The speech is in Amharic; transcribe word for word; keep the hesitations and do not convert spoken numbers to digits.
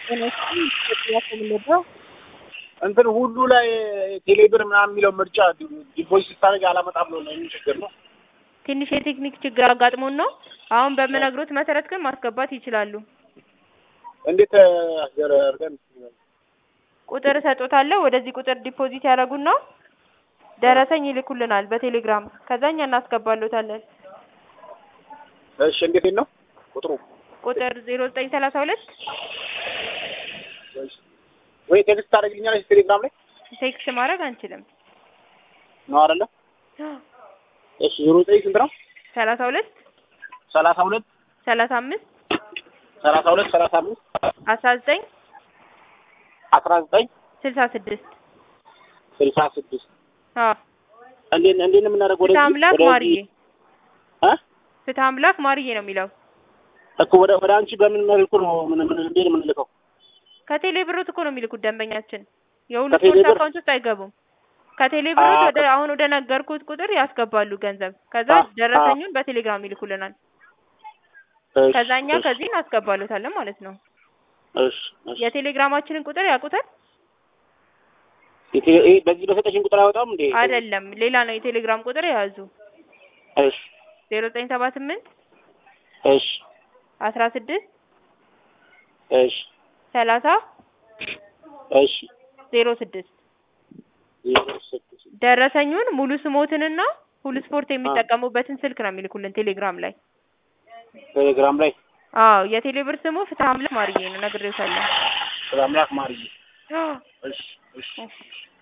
እነሱም ያከምልደው እንትን ሁሉ ላይ ቴሌብር ምናምን የሚለው ምርጫ ዲፖዚት ስታደርግ አላመጣም ነው ምን ችግር ነው? ትንሽ የቴክኒክ ችግር አጋጥሞን ነው። አሁን በምነግሮት መሰረት ግን ማስገባት ይችላሉ። እንዴት አድርገን ቁጥር ሰጥቶታለሁ። ወደዚህ ቁጥር ዲፖዚት ያደርጉና ደረሰኝ ይልኩልናል በቴሌግራም ከዛኛ እናስገባሎታለን። እሺ እንዴት ነው ቁጥሩ? ቁጥር ዜሮ ዘጠኝ ሰላሳ ሁለት ወይ ቴክስት ታደርግልኛለሽ ቴሌግራም ላይ? ቴክስት ማድረግ አንችልም ነው አይደለ? እሺ ዜሮ ዘጠኝ ስንት ነው? ሰላሳ ሁለት ሰላሳ ሁለት ሰላሳ አምስት ሰላሳ ሁለት ሰላሳ አምስት አስራ ዘጠኝ አስራ ዘጠኝ ስልሳ ስድስት ስልሳ ስድስት አዎ እንዴ እንዴ ነው የምናደርገው? ወደ ፍትሐምላክ ማርዬ አ ፍትሐምላክ ማርዬ ነው የሚለው እኮ ወደ ወደ አንቺ በምን መልኩ ነው ምን ምን እንዴ ነው የምንልከው? ከቴሌ ብሮት እኮ ነው የሚልኩት ደንበኛችን። የሁሉ ከቴሌ ስፖርት ብር? አካውንት ውስጥ አይገቡም። ከቴሌ ብሮት ወደ አሁን ወደ ነገርኩት ቁጥር ያስገባሉ ገንዘብ። ከዛ ደረሰኙን በቴሌግራም ይልኩልናል። ከዛኛ ከዚህ እናስገባሉታለን ማለት ነው። እሺ የቴሌግራማችንን ቁጥር ያውቁታል? እቴ በዚህ በሰጠሽን ቁጥር አያወጣም እንዴ? አይደለም ሌላ ነው የቴሌግራም ቁጥር ያዙ። እሺ ዜሮ ዘጠኝ ሰባ ስምንት እሺ አስራ ስድስት እሺ ሰላሳ እሺ ዜሮ ስድስት ዜሮ ስድስት ደረሰኙን ሙሉ ስሞትንና ሁሉ ስፖርት የሚጠቀሙበትን ስልክ ነው የሚልኩልን ቴሌግራም ላይ። ቴሌግራም ላይ? አዎ የቴሌብር ስሙ ፍትሐምላክ ማርዬ ነው ነግሬዎታለሁ። ፍትሐምላክ ማርዬ። እሺ እሺ